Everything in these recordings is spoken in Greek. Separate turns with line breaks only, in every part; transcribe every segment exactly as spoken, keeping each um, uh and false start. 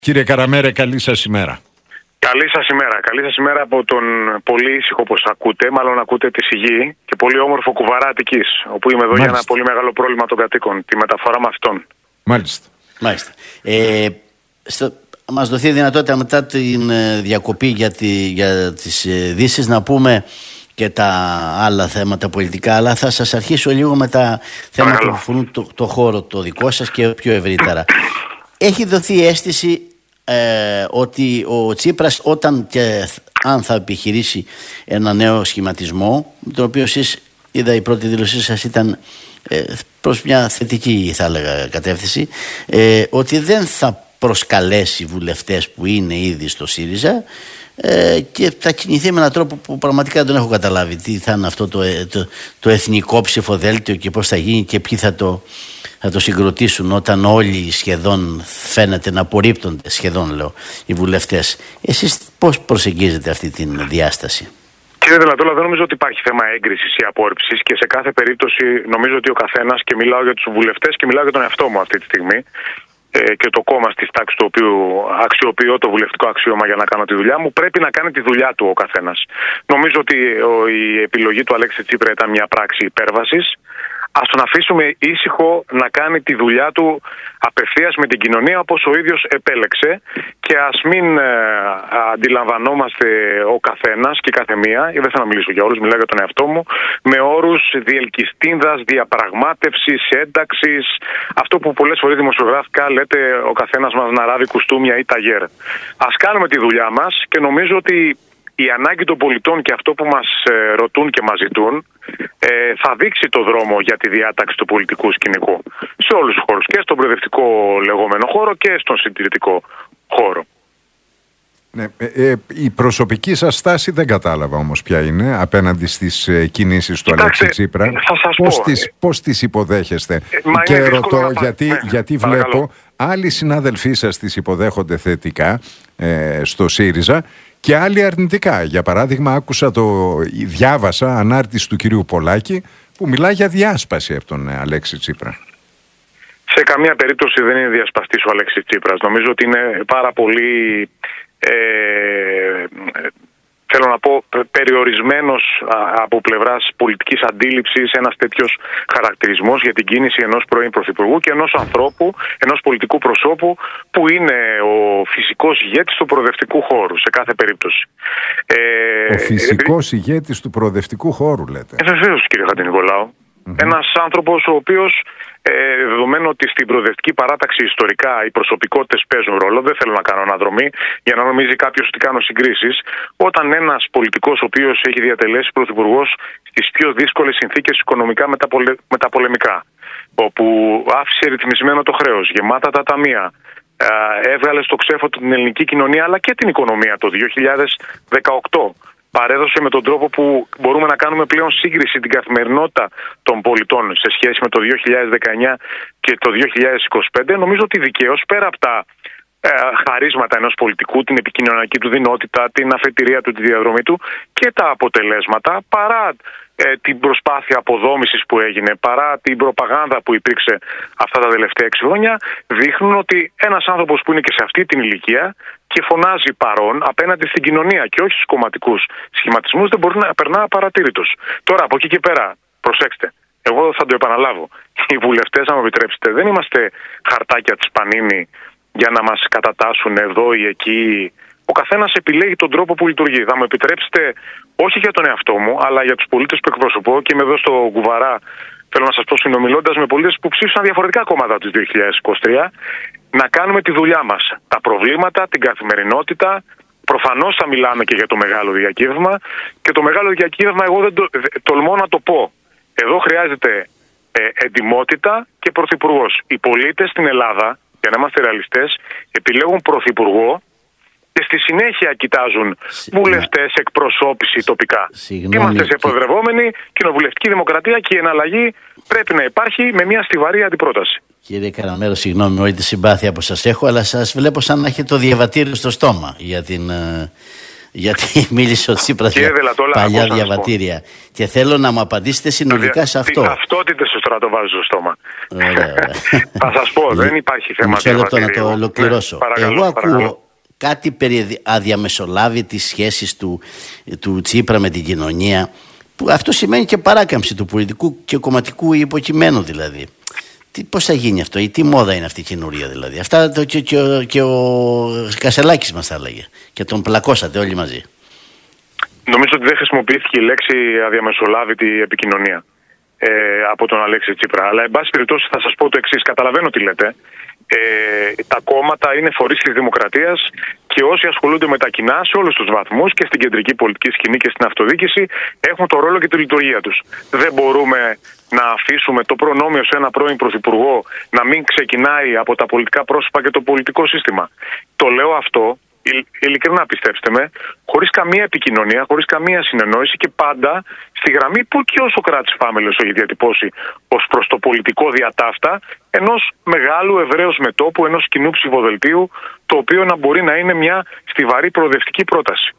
Κύριε Καραμέρε, καλή σας ημέρα.
Καλή σας ημέρα. Καλή σας ημέρα από τον πολύ ήσυχο, όπως ακούτε, μάλλον ακούτε τη Σιγή και πολύ όμορφο Κουβαρά Αττικής, όπου είμαι εδώ. Μάλιστα. Για ένα πολύ μεγάλο πρόβλημα των κατοίκων, τη μεταφορά μαθητών.
Μάλιστα.
Μάλιστα. Ε, στο, μας δοθεί η δυνατότητα μετά την ε, διακοπή για, τη, για τις ε, δύσεις να πούμε και τα άλλα θέματα πολιτικά, αλλά θα σας αρχίσω λίγο με τα θέματα Παρακαλώ. που αφορούν το, το χώρο το δικό σας και πιο ευρύτερα. Έχει δοθεί αίσθηση ε, ότι ο Τσίπρας, όταν και αν θα επιχειρήσει ένα νέο σχηματισμό, με τον οποίο εσείς, είδα η πρώτη δήλωσή σας ήταν ε, προς μια θετική, θα έλεγα, κατεύθυνση, ε, ότι δεν θα προσκαλέσει βουλευτές που είναι ήδη στο ΣΥΡΙΖΑ ε, και θα κινηθεί με έναν τρόπο που πραγματικά δεν τον έχω καταλάβει τι θα είναι αυτό το, το, το εθνικό ψηφοδέλτιο και πώς θα γίνει και ποιοι θα το, θα το συγκροτήσουν, όταν όλοι σχεδόν φαίνεται να απορρίπτονται, σχεδόν λέω, οι βουλευτές. Εσείς πώς προσεγγίζετε αυτή τη διάσταση?
Κύριε Δελατόλα, δεν νομίζω ότι υπάρχει θέμα έγκρισης ή απόρριψης και σε κάθε περίπτωση νομίζω ότι ο καθένας, και μιλάω για τους βουλευτές και μιλάω για τον εαυτό μου αυτή τη στιγμή, και το κόμμα στη τάξη του οποίου αξιοποιώ το βουλευτικό αξίωμα για να κάνω τη δουλειά μου, πρέπει να κάνει τη δουλειά του ο καθένας. Νομίζω ότι η επιλογή του Αλέξη Τσίπρα ήταν μια πράξη υπέρβασης. Ας τον αφήσουμε ήσυχο να κάνει τη δουλειά του απευθείας με την κοινωνία όπως ο ίδιος επέλεξε και ας μην ε, αντιλαμβανόμαστε ο καθένας και κάθε μία, δεν θέλω να μιλήσω για όλους, μιλάω για τον εαυτό μου, με όρους διελκυστίνδας, διαπραγμάτευσης, ένταξης, αυτό που πολλές φορές δημοσιογραφικά λέτε ο καθένας μας να ράβει κουστούμια ή ταγέρ. Ας κάνουμε τη δουλειά μας και νομίζω ότι η ανάγκη των πολιτών και αυτό που μας ε, ρωτούν και μας ζητούν ε, θα δείξει το δρόμο για τη διάταξη του πολιτικού σκηνικού σε όλους τους χώρους, και στον προοδευτικό λεγόμενο χώρο και στον συντηρητικό χώρο.
Ναι, ε, ε, η προσωπική σας στάση δεν κατάλαβα όμως ποια είναι απέναντι στις ε, κινήσεις του Αλέξη Τσίπρα. Πώς, πω, τις, πώς τις υποδέχεστε? Ε, και ρωτώ γιατί, ναι, γιατί βλέπω άλλοι συνάδελφοί σας τις υποδέχονται θετικά ε, στο ΣΥΡΙΖΑ και άλλοι αρνητικά. Για παράδειγμα, άκουσα το, διάβασα ανάρτηση του κυρίου Πολάκη που μιλάει για διάσπαση από τον Αλέξη Τσίπρα.
Σε καμία περίπτωση δεν είναι διασπαστής ο Αλέξης Τσίπρας. Νομίζω ότι είναι πάρα πολύ, ε, θέλω να πω, περιορισμένος από πλευράς πολιτικής αντίληψης ένας τέτοιος χαρακτηρισμός για την κίνηση ενός πρώην πρωθυπουργού και ενός ανθρώπου, ενός πολιτικού προσώπου που είναι ο φυσικός ηγέτης του προοδευτικού χώρου σε κάθε περίπτωση.
Ο φυσικός ε, ηγέτης του προοδευτικού χώρου, λέτε?
Ε, βεβαίως, κύριε Χατζηνικολάου. Mm-hmm. Ένας άνθρωπος ο οποίος, ε, δεδομένου ότι στην προοδευτική παράταξη ιστορικά οι προσωπικότητες παίζουν ρόλο, δεν θέλω να κάνω αναδρομή για να νομίζει κάποιος ότι κάνω συγκρίσεις, όταν ένας πολιτικός ο οποίος έχει διατελέσει πρωθυπουργός στις πιο δύσκολες συνθήκες οικονομικά μεταπολε... μεταπολεμικά, όπου άφησε ρυθμισμένο το χρέος, γεμάτα τα ταμεία, ε, έβγαλε στο ξέφωτο την ελληνική κοινωνία αλλά και την οικονομία το δύο χιλιάδες δεκαοκτώ, παρέδωσε με τον τρόπο που μπορούμε να κάνουμε πλέον σύγκριση την καθημερινότητα των πολιτών σε σχέση με το δύο χιλιάδες δεκαεννιά και το δύο χιλιάδες είκοσι πέντε, νομίζω ότι δικαίως, πέρα από τα ε, χαρίσματα ενός πολιτικού, την επικοινωνιακή του δυνότητα, την αφετηρία του, τη διαδρομή του και τα αποτελέσματα, παρά ε, την προσπάθεια αποδόμησης που έγινε, παρά την προπαγάνδα που υπήρξε αυτά τα τελευταία έξι χρόνια, δείχνουν ότι ένας άνθρωπος που είναι και σε αυτή την ηλικία και φωνάζει παρόν απέναντι στην κοινωνία και όχι στους κομματικούς σχηματισμούς, δεν μπορεί να περνά απαρατήρητος. Τώρα, από εκεί και πέρα, προσέξτε, εγώ θα το επαναλάβω. Οι βουλευτές, αν μου επιτρέψετε, δεν είμαστε χαρτάκια της Πανίνη για να μας κατατάσσουν εδώ ή εκεί. Ο καθένας επιλέγει τον τρόπο που λειτουργεί. Θα μου επιτρέψετε, όχι για τον εαυτό μου, αλλά για τους πολίτες που εκπροσωπώ, και είμαι εδώ στο Κουβαρά, θέλω να σας πω, συνομιλώντας με πολίτες που ψήφισαν διαφορετικά κόμματα του δύο χιλιάδες είκοσι τρία, να κάνουμε τη δουλειά μας. Τα προβλήματα, την καθημερινότητα. Προφανώς θα μιλάμε και για το μεγάλο διακύβευμα. Και το μεγάλο διακύβευμα, εγώ δεν το, τολμώ να το πω. Εδώ χρειάζεται ε, εντιμότητα και πρωθυπουργός. Οι πολίτες στην Ελλάδα, για να είμαστε ρεαλιστές, επιλέγουν πρωθυπουργό και στη συνέχεια κοιτάζουν βουλευτές, εκπροσώπηση τοπικά. Συγγνώμη, είμαστε σε προεδρευόμενη κοινοβουλευτική δημοκρατία και η εναλλαγή πρέπει να υπάρχει με μια στιβαρή αντιπρόταση.
Κύριε Καραμέρο, συγγνώμη όλη τη συμπάθεια που σας έχω, αλλά σας βλέπω σαν να έχετε το διαβατήριο στο στόμα για την, Γιατί μίλησε ο Τσίπρας για παλιά διαβατήρια. Και θέλω να μου απαντήσετε συνολικά σε αυτό.
Τι ταυτότητες σου τώρα το βάζω στο στόμα. Θα σας πω, δεν υπάρχει θέμα
διαβατήριου. Να το ολοκληρώσω. Ναι, παρακαλώ, Εγώ ακούω παρακαλώ. κάτι περί αδιαμεσολάβητης σχέσης του, του Τσίπρα με την κοινωνία, που αυτό σημαίνει και παράκαμψη του πολιτικού και κομματικού υποκειμένου δηλαδή. Τι, πώς θα γίνει αυτό ή τι μόδα είναι αυτή η καινούρια δηλαδή. Αυτά το, και, και, ο, και ο Κασελάκης μας τα έλεγε και τον πλακώσατε όλοι μαζί.
Νομίζω ότι δεν χρησιμοποιήθηκε η λέξη αδιαμεσολάβητη επικοινωνία ε, από τον Αλέξη Τσίπρα. Αλλά εν πάση περιπτώσει θα σας πω το εξής. Καταλαβαίνω τι λέτε. Ε, τα κόμματα είναι φορείς της δημοκρατίας και όσοι ασχολούνται με τα κοινά σε όλους τους βαθμούς και στην κεντρική πολιτική σκηνή και στην αυτοδιοίκηση έχουν το ρόλο και τη λειτουργία τους. Δεν μπορούμε να αφήσουμε το προνόμιο σε ένα πρώην πρωθυπουργό να μην ξεκινάει από τα πολιτικά πρόσωπα και το πολιτικό σύστημα. Το λέω αυτό, ειλικρινά πιστέψτε με, χωρίς καμία επικοινωνία, χωρίς καμία συνεννόηση και πάντα στη γραμμή που και ο Σωκράτης Φάμελος έχει διατυπώσει ως προς το πολιτικό διατάφτα ενός μεγάλου ευρέως μετώπου, ενός κοινού ψηφοδελτίου, το οποίο να μπορεί να είναι μια στιβαρή προοδευτική πρόταση.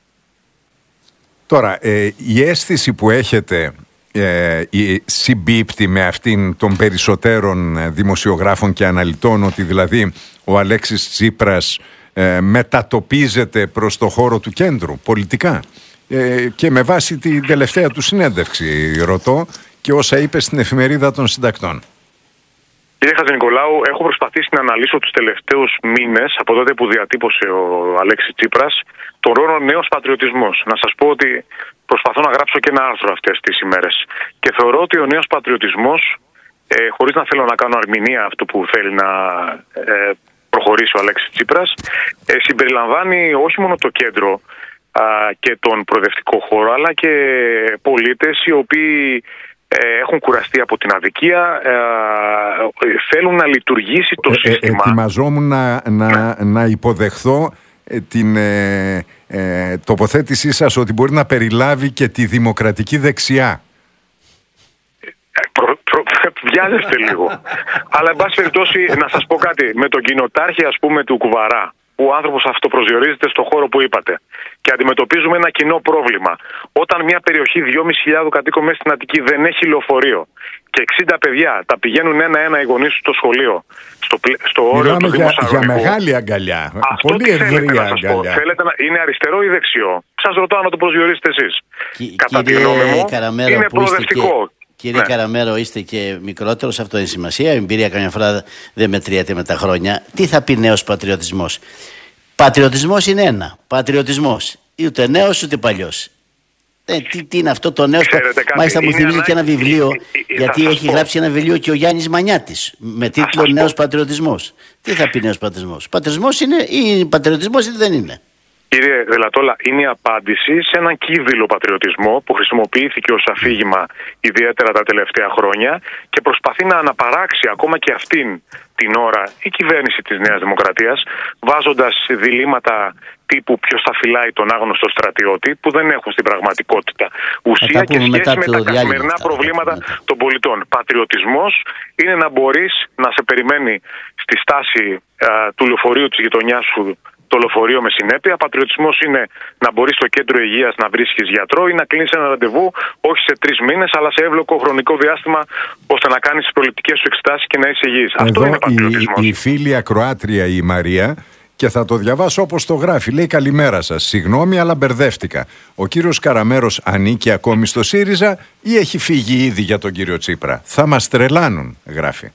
Τώρα, ε, η αίσθηση που έχετε ε, η, συμπίπτει με αυτήν των περισσότερων δημοσιογράφων και αναλυτών, ότι δηλαδή ο Αλέξης Τσίπρας ε, μετατοπίζεται προς το χώρο του κέντρου πολιτικά, ε, και με βάση την τελευταία του συνέντευξη ρωτώ και όσα είπε στην εφημερίδα των συντακτών.
Κύριε Χατζηνικολάου, έχω προσπαθήσει να αναλύσω τους τελευταίους μήνες, από τότε που διατύπωσε ο Αλέξης Τσίπρας, τον όρο νέος πατριωτισμός. Να σας πω ότι προσπαθώ να γράψω και ένα άρθρο αυτές τις ημέρες. Και θεωρώ ότι ο νέος πατριωτισμός, ε, χωρίς να θέλω να κάνω αρμηνία αυτό που θέλει να ε, προχωρήσει ο Αλέξης Τσίπρας, ε, συμπεριλαμβάνει όχι μόνο το κέντρο α, και τον προοδευτικό χώρο, αλλά και πολίτες οι οποίοι έχουν κουραστεί από την αδικία, ε, θέλουν να λειτουργήσει το
ε,
σύστημα.
Ε, ετοιμαζόμουν να, να, να υποδεχθώ ε, την ε, ε, τοποθέτησή σας ότι μπορεί να περιλάβει και τη δημοκρατική δεξιά.
Προ, προ, βιάζεστε λίγο. Αλλά εν πάση περιπτώσει να σας πω κάτι. Με τον κοινοτάρχη ας πούμε του Κουβαρά, που ο άνθρωπος αυτοπροσδιορίζεται στον χώρο που είπατε, και αντιμετωπίζουμε ένα κοινό πρόβλημα. Όταν μια περιοχή δυόμισι χιλιάδες κατοίκων μέσα στην Αττική δεν έχει λεωφορείο και εξήντα παιδιά τα πηγαίνουν ένα-ένα οι γονείς του στο σχολείο, στο, στο όριο του δημοσιογραφικού.
Για μεγάλη αγκαλιά.
Αυτό
πολύ ευρία αγκαλιά.
Θέλετε να είναι αριστερό ή δεξιό? Σας ρωτάω να το προσδιορίσετε εσείς.
Κι,
Κατά τη γνώμη μου είναι προοδευτικό.
Κύριε ναι. Καραμέρο, είστε και μικρότερος, αυτό είναι σημασία. Η εμπειρία καμιά φορά δεν μετριέται με τα χρόνια. Τι θα πει νέος πατριωτισμός? Πατριωτισμός είναι ένα. Πατριωτισμός. Ούτε νέος ούτε παλιός. Ε, τι, τι είναι αυτό το νέο? Μάλιστα μου θυμίζει και ένα βιβλίο, γιατί έχει γράψει ένα βιβλίο και ο Γιάννης Μανιάτης με τίτλο Νέος Πατριωτισμός. Τι θα πει νέος πατριωτισμός? Πατριωτισμός είναι ή πατριωτισμός ή δεν είναι?
Κύριε Δελατόλα, είναι η απάντηση σε έναν κύβυλο πατριωτισμό που χρησιμοποιήθηκε ως αφήγημα ιδιαίτερα τα τελευταία χρόνια και προσπαθεί να αναπαράξει ακόμα και αυτήν την ώρα η κυβέρνηση της Νέας Δημοκρατίας, βάζοντας διλήμματα τύπου ποιος θα φυλάει τον άγνωστο στρατιώτη, που δεν έχουν στην πραγματικότητα ουσία και σχέση με τα καθημερινά προβλήματα των πολιτών. Πατριωτισμός είναι να μπορείς να σε περιμένει στη στάση α, του λεωφορείου της γειτονιάς σου το λεωφορείο με συνέπεια. Πατριωτισμός είναι να μπορείς στο κέντρο υγείας να βρίσκεις γιατρό ή να κλείνεις ένα ραντεβού όχι σε τρεις μήνες αλλά σε εύλογο χρονικό διάστημα, ώστε να κάνεις τις προληπτικές σου εξετάσεις και να είσαι υγιής. Αυτό είναι πατριωτισμός.
Η, η φίλη ακροάτρια η Μαρία, και θα το διαβάσω όπως το γράφει, λέει: καλημέρα σας. Συγγνώμη, αλλά μπερδεύτηκα. Ο κύριος Καραμέρος ανήκει ακόμη στο ΣΥΡΙΖΑ ή έχει φύγει ήδη για τον κύριο Τσίπρα? Θα μας τρελάνουν, γράφει.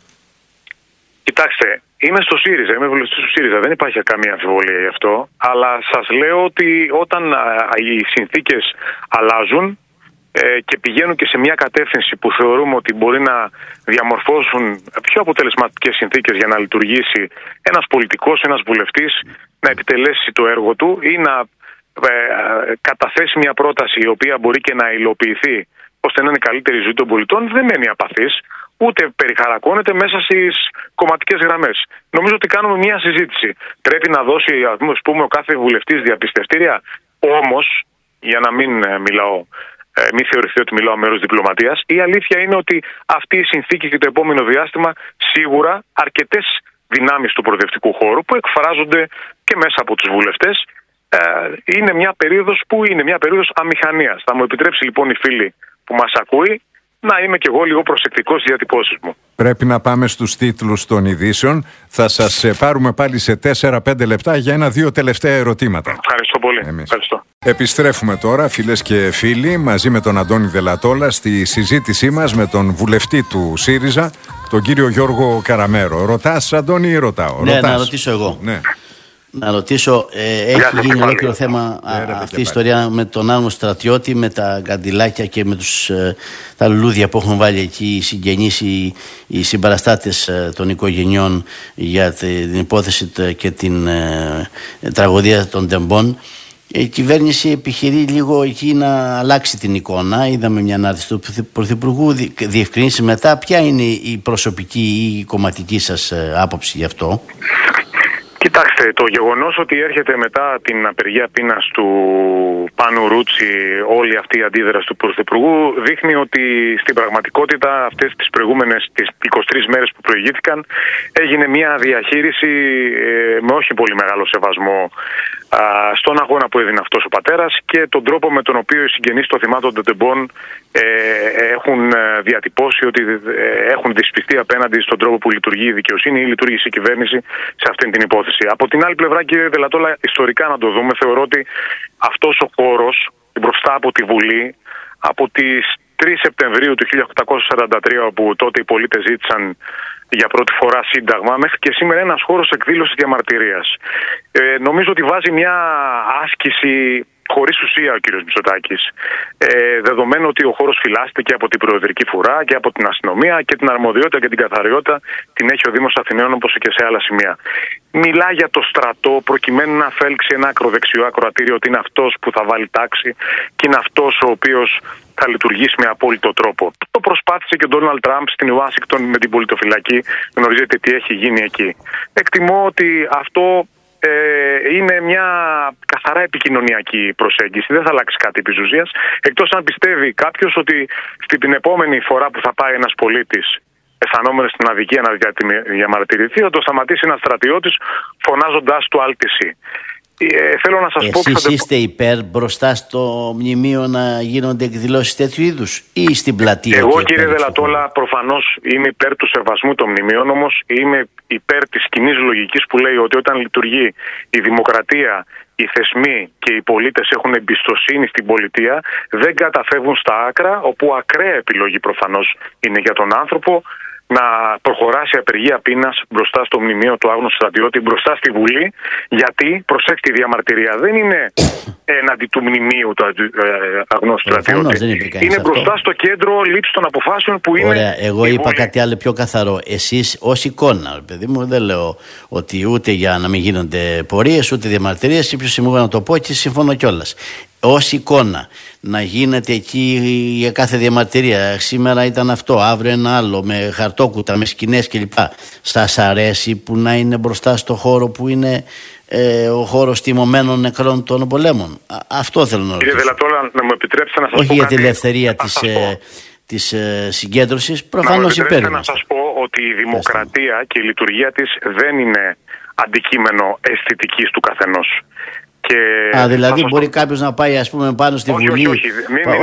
Κοιτάξτε, είμαι στο ΣΥΡΙΖΑ, είμαι βουλευτής του ΣΥΡΙΖΑ, δεν υπάρχει καμία αμφιβολία γι' αυτό. Αλλά σας λέω ότι όταν α, οι συνθήκες αλλάζουν ε, και πηγαίνουν και σε μια κατεύθυνση που θεωρούμε ότι μπορεί να διαμορφώσουν πιο αποτελεσματικές συνθήκες για να λειτουργήσει ένας πολιτικός, ένας βουλευτής, να επιτελέσει το έργο του ή να ε, καταθέσει μια πρόταση η οποία μπορεί και να υλοποιηθεί ώστε να είναι καλύτερη η ζωή των πολιτών, δεν μένει απαθής, ούτε περιχαρακώνεται μέσα στις κομματικές γραμμές. Νομίζω ότι κάνουμε μια συζήτηση. Πρέπει να δώσει, ας πούμε, ο κάθε βουλευτής διαπιστευτήρια. Όμως, για να μην μιλάω, μην θεωρηθεί ότι μιλάω μέρος διπλωματίας, η αλήθεια είναι ότι αυτή η συνθήκη και το επόμενο διάστημα σίγουρα αρκετές δυνάμεις του προοδευτικού χώρου που εκφράζονται και μέσα από τους βουλευτές Ε, είναι μια περίοδος που είναι μια περίοδος αμηχανίας. Θα μου επιτρέψει λοιπόν η φίλη που μας ακούει να είμαι κι εγώ λίγο προσεκτικός στις διατυπώσεις μου.
Πρέπει να πάμε στους τίτλους των ειδήσεων. Θα σας πάρουμε πάλι σε τέσσερα πέντε λεπτά για ένα-δύο τελευταία ερωτήματα.
Ευχαριστώ πολύ. Ευχαριστώ.
Επιστρέφουμε τώρα, φίλες και φίλοι, μαζί με τον Αντώνη Δελατόλα στη συζήτησή μας με τον βουλευτή του ΣΥΡΙΖΑ, τον κύριο Γιώργο Καραμέρο. Ρωτάς, Αντώνη, ή ρωτάω?
Ναι,
Ρωτάς.
να ρωτήσω εγώ.
Ναι.
Να ρωτήσω, ε, έχει γίνει ολόκληρο θέμα α, αυτή η ιστορία με τον Άγνο Στρατιώτη, με τα καντιλάκια και με τους, ε, τα λουλούδια που έχουν βάλει εκεί οι συγγενείς, οι, οι συμπαραστάτες ε, των οικογενειών για την υπόθεση και την ε, τραγωδία των Τεμπών. Η κυβέρνηση επιχειρεί λίγο εκεί να αλλάξει την εικόνα. Είδαμε μια ανάρτηση του Πρωθυπουργού, διευκρινίσει μετά. Ποια είναι η προσωπική ή η κομματική σας άποψη γι' αυτό?
Κοιτάξτε, το γεγονός ότι έρχεται μετά την απεργία πείνας του Πάνου Ρούτσι όλη αυτή η αντίδραση του Πρωθυπουργού δείχνει ότι στην πραγματικότητα αυτές τις προηγούμενες τις είκοσι τρεις μέρες που προηγήθηκαν έγινε μια διαχείριση ε, με όχι πολύ μεγάλο σεβασμό α, στον αγώνα που έδινε αυτός ο πατέρας και τον τρόπο με τον οποίο οι συγγενείς των θυμάτων των Τεμπών ε, έχουν διατυπώσει ότι ε, έχουν δυσπιστεί απέναντι στον τρόπο που λειτουργεί η δικαιοσύνη ή λειτουργήσε η κυβέρνηση σε αυτήν την υπόθεση. Από την άλλη πλευρά, κύριε Δελατόλα, ιστορικά να το δούμε, θεωρώ ότι αυτός ο χώρος μπροστά από τη Βουλή, από τις τρεις Σεπτεμβρίου του χίλια οκτακόσια σαράντα τρία, όπου τότε οι πολίτες ζήτησαν για πρώτη φορά σύνταγμα, μέχρι και σήμερα ένας χώρος εκδήλωσης διαμαρτυρίας. Ε, νομίζω ότι βάζει μια άσκηση χωρίς ουσία ο κύριος Μητσοτάκης. Ε, δεδομένου ότι ο χώρος φυλάσσεται και από την προεδρική φουρά και από την αστυνομία και την αρμοδιότητα και την καθαριότητα την έχει ο Δήμος Αθηναίων, όπως και σε άλλα σημεία. Μιλά για το στρατό προκειμένου να φέλξει ένα ακροδεξιό ακροατήριο ότι είναι αυτός που θα βάλει τάξη και είναι αυτός ο οποίος θα λειτουργήσει με απόλυτο τρόπο. Το προσπάθησε και ο Ντόναλντ Τραμπ στην Ουάσιγκτον με την πολιτοφυλακή. Γνωρίζετε τι έχει γίνει εκεί. Εκτιμώ ότι αυτό Ε, είναι μια καθαρά επικοινωνιακή προσέγγιση. Δεν θα αλλάξει κάτι επί της ουσίας, εκτός αν πιστεύει κάποιος ότι στην επόμενη φορά που θα πάει ένας πολίτης αισθανόμενος στην αδικία να διαμαρτυρηθεί, θα το σταματήσει ένας στρατιώτης φωνάζοντάς του άλτιση. Ε, θέλω να σας
Εσείς
πω...
Εσείς είστε υπέρ μπροστά στο μνημείο να γίνονται εκδηλώσεις τέτοιου είδους ή στην πλατεία?
Εγώ, κύριε Δελατόλα, προφανώς είμαι υπέρ του σεβασμού των μνημείων, όμως είμαι υπέρ της κοινής λογικής που λέει ότι όταν λειτουργεί η δημοκρατία, οι θεσμοί και οι πολίτες έχουν εμπιστοσύνη στην πολιτεία, δεν καταφεύγουν στα άκρα, όπου ακραία επιλογή προφανώς είναι για τον άνθρωπο να προχωράσει απεργία πείνας μπροστά στο μνημείο του Άγνου Στρατιώτη, μπροστά στη Βουλή, γιατί, προσέξτε, η διαμαρτυρία δεν είναι έναντι του μνημείου του Άγνου Στρατιώτη. Είναι μπροστά αυτό. Στο κέντρο λήψη των αποφάσεων που είναι.
Ωραία, εγώ είπα Βουλή. Κάτι άλλο πιο καθαρό. Εσείς ως εικόνα, παιδί μου, δεν λέω ότι ούτε για να μην γίνονται πορείες, ούτε διαμαρτυρίες, ή πιο σημαντικό να το πω και συμφωνώ κιόλας. Ως εικόνα να γίνεται εκεί για κάθε διαμαρτυρία, σήμερα ήταν αυτό, αύριο ένα άλλο, με χαρτόκουτα, με σκηνές κλπ. Σας αρέσει που να είναι μπροστά στο χώρο που είναι ε, ο χώρος τιμωμένων νεκρών των πολέμων? Α, αυτό θέλω να ρωτήσω.
Κύριε Δελατόλα, να μου επιτρέψετε να σας
Όχι
πω
για
κάτι,
τη ελευθερία της, ε, της ε, συγκέντρωσης, προφανώς υπέρ.
Να σας πω ότι η δημοκρατία και η λειτουργία της δεν είναι αντικείμενο αισθητικής του καθενός. Και
Α, δηλαδή μπορεί το... κάποιος να πάει, ας πούμε, πάνω στη
όχι,
Βουλή.
Όχι, όχι,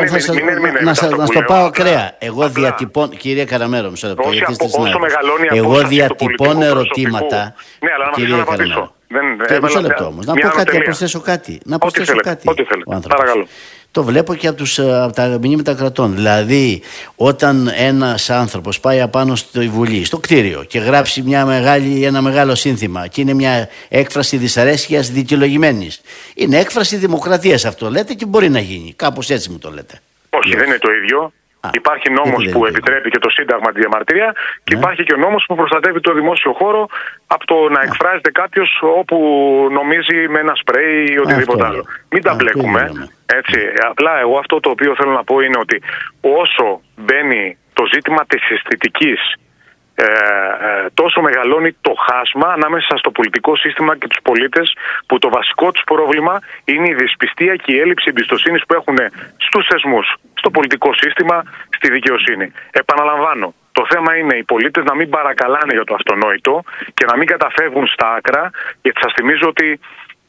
Να σας το πάω ακραία. Εγώ διατυπώνω, κυρία Καραμέρο, μισό λεπτό, γιατί είστε στην Εγώ διατυπώνω ερωτήματα.
Ναι, αλλά να
κυρία Καραμέρο. Μισό λεπτό όμως. Να πω κάτι, να προσθέσω κάτι. Να προσθέσω κάτι.
Παρακαλώ.
Το βλέπω και από, τους, από τα μηνύματα κρατών. Δηλαδή, όταν ένας άνθρωπος πάει απάνω στη Βουλή, στο κτίριο, και γράψει μια μεγάλη, ένα μεγάλο σύνθημα, και είναι μια έκφραση δυσαρέσκειας δικαιολογημένης, είναι έκφραση δημοκρατίας αυτό, λέτε, και μπορεί να γίνει. Κάπως έτσι μου το λέτε.
Όχι, δεν είναι το ίδιο. Α, υπάρχει νόμος που επιτρέπει και το Σύνταγμα τη διαμαρτυρία και ναι. υπάρχει και ο νόμος που προστατεύει το δημόσιο χώρο από το να εκφράζεται κάποιος όπου νομίζει με ένα σπρέι ή οτιδήποτε άλλο. Μην τα μπλέκουμε. Έτσι. Απλά εγώ αυτό το οποίο θέλω να πω είναι ότι όσο μπαίνει το ζήτημα της αισθητικής, Ε, ε, τόσο μεγαλώνει το χάσμα ανάμεσα στο πολιτικό σύστημα και τους πολίτες, που το βασικό τους πρόβλημα είναι η δυσπιστία και η έλλειψη εμπιστοσύνης που έχουν στους θεσμούς, στο πολιτικό σύστημα, στη δικαιοσύνη. Επαναλαμβάνω, το θέμα είναι οι πολίτες να μην παρακαλάνε για το αυτονόητο και να μην καταφεύγουν στα άκρα, γιατί σας θυμίζω ότι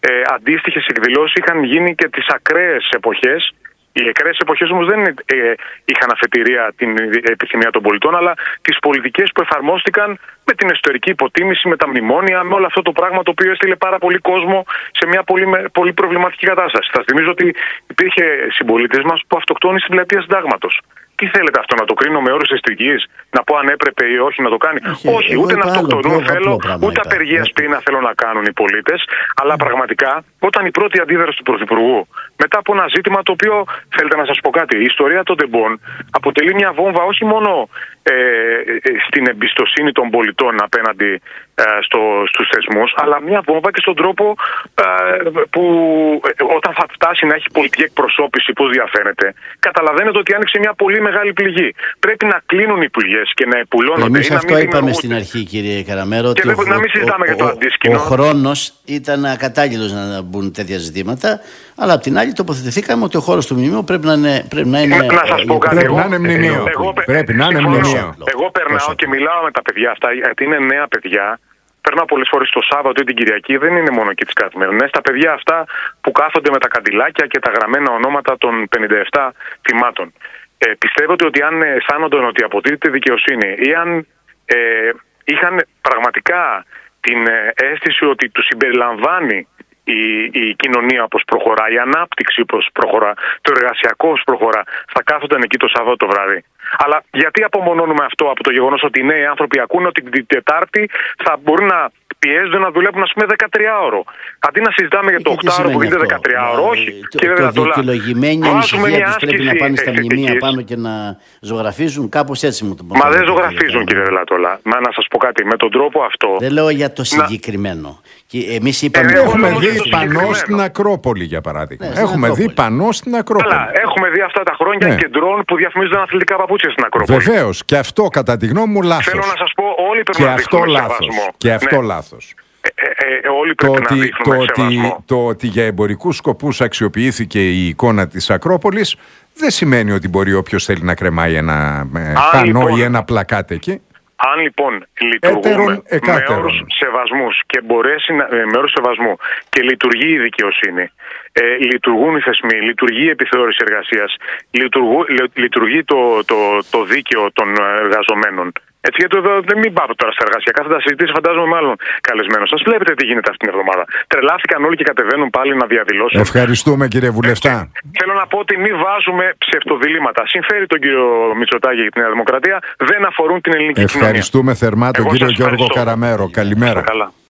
ε, αντίστοιχες εκδηλώσεις είχαν γίνει και τις ακραίες εποχές. Οι ακραίες εποχές όμως δεν ε, είχαν αφετηρία την επιθυμία των πολιτών, αλλά τις πολιτικές που εφαρμόστηκαν με την εσωτερική υποτίμηση, με τα μνημόνια, με όλο αυτό το πράγμα το οποίο έστειλε πάρα πολύ κόσμο σε μια πολύ, πολύ προβληματική κατάσταση. Θα θυμίζω ότι υπήρχε συμπολίτες μας που αυτοκτόνησε στην πλατεία Συντάγματος. Τι θέλετε αυτό, να το κρίνω με όρους εστρικής, να πω αν έπρεπε ή όχι να το κάνει? Όχι, όχι ούτε να αυτοκτονούν θέλω, ούτε απεργία σπίνα θέλω να κάνουν οι πολίτες. Αλλά πραγματικά, όταν η πρώτη αντίδραση του Πρωθυπουργού, μετά από ένα ζήτημα το οποίο, θέλετε να σας πω κάτι, η ιστορία των τεμπών αποτελεί μια βόμβα όχι μόνο ε, στην εμπιστοσύνη των πολιτών απέναντι ε, στο, στους θεσμούς, αλλά μια βόμβα και στον τρόπο ε, που ε, όταν θα φτάσει να έχει πολιτική εκπροσώπηση, πώς διαφαίνεται, καταλαβαίνετε ότι άνοιξε μια πολύ μεγάλη πληγή. Πρέπει να κλείνουν οι πληγές και να επουλώνονται.
Εμείς αυτό είπαμε στην αρχή, κύριε Καραμέρο,
και ότι
ο,
να μην συζητάμε
ο,
για το αντίσκηνο.
Ο χρόνος ήταν ακατάλληλος να μπουν τέτοια ζητήματα, αλλά απ' την άλλη τοποθετηθήκαμε ότι ο χώρος του μνημείου πρέπει να είναι. Πρέπει να, είναι,
να σας πω κάτι.
Πρέπει να είναι μνημείο. Πρέπει να είναι μνημείο.
Εγώ περνάω και μιλάω με τα παιδιά αυτά, γιατί είναι νέα παιδιά. Περνάω πολλές φορές το Σάββατο ή την Κυριακή, δεν είναι μόνο και τις καθημερινές. Τα παιδιά αυτά που κάθονται με τα καντιλάκια και τα γραμμένα ονόματα των πενήντα επτά θυμάτων. Ε, πιστεύετε ότι αν αισθάνονταν ότι αποτείεται δικαιοσύνη ή αν ε, είχαν πραγματικά την αίσθηση ότι τους συμπεριλαμβάνει η, η κοινωνία όπως προχωρά, η ανάπτυξη όπως προχωρά, το εργασιακό όπως προχωρά, θα κάθονταν εκεί το Σάββατο το βράδυ? Αλλά γιατί απομονώνουμε αυτό από το γεγονός ότι οι νέοι άνθρωποι ακούνε ότι την Τετάρτη θα μπορούν να πιέζονται να δουλεύουν, ας πούμε, δεκατριάωρο. Αντί να συζητάμε για το οκτάωρο που γίνεται δεκατριάωρο, όχι.
Το, κύριε το δικαιολογημένη ανησυχία τους πρέπει να πάνε στα μνημεία πάνω και να ζωγραφίζουν, κάπως έτσι μου το πω.
Μα δεν ζωγραφίζουν, κύριε Δελατόλα. Μα να σας πω κάτι, με τον τρόπο αυτό.
Δεν λέω για το συγκεκριμένο. Και εμείς είπαμε.
Ε, έχουμε δει πανό στην Ακρόπολη, για παράδειγμα. Ναι, έχουμε Ακρόπολη. δει πανό στην Ακρόπολη.
Αλλά έχουμε δει αυτά τα χρόνια ναι. κεντρών που διαφημίζονταν αθλητικά παπούτσια στην Ακρόπολη.
Βεβαίως. Και αυτό κατά τη γνώμη μου λάθος.
Θέλω να σας πω, όλοι πρέπει να δείχνουμε σεβασμό.
Και αυτό λάθος.
Ε, ε, ε, όλοι πρέπει το, να ότι,
το, ότι, το ότι για εμπορικούς σκοπούς αξιοποιήθηκε η εικόνα της Ακρόπολης δεν σημαίνει ότι μπορεί όποιος θέλει να κρεμάει ένα ε, πανό λοιπόν, ή ένα πλακάτ εκεί.
Αν λοιπόν λειτουργούμε με όρους σεβασμούς και μπορέσει να, με όρους σεβασμού και λειτουργεί η δικαιοσύνη, ε, λειτουργούν οι θεσμοί, λειτουργεί η επιθεώρηση εργασίας, λειτουργού, λειτουργεί το, το, το δίκαιο των εργαζομένων. Έτσι, γιατί εδώ δεν μην πάω τώρα στα εργασιακά, θα τα συζητήσει φαντάζομαι μάλλον καλεσμένο σας. Βλέπετε τι γίνεται αυτήν την εβδομάδα. Τρελάθηκαν όλοι και κατεβαίνουν πάλι να διαδηλώσουν.
Ευχαριστούμε, κύριε Βουλευτά.
Έτσι, θέλω να πω ότι μην βάζουμε ψευτοδιλήμματα. Συμφέρει τον κύριο Μητσοτάκη για τη Νέα Δημοκρατία, δεν αφορούν την ελληνική κοινωνία.
Ευχαριστούμε θερμά τον κύριο Γιώργο Καραμέρο. Καλημέρα.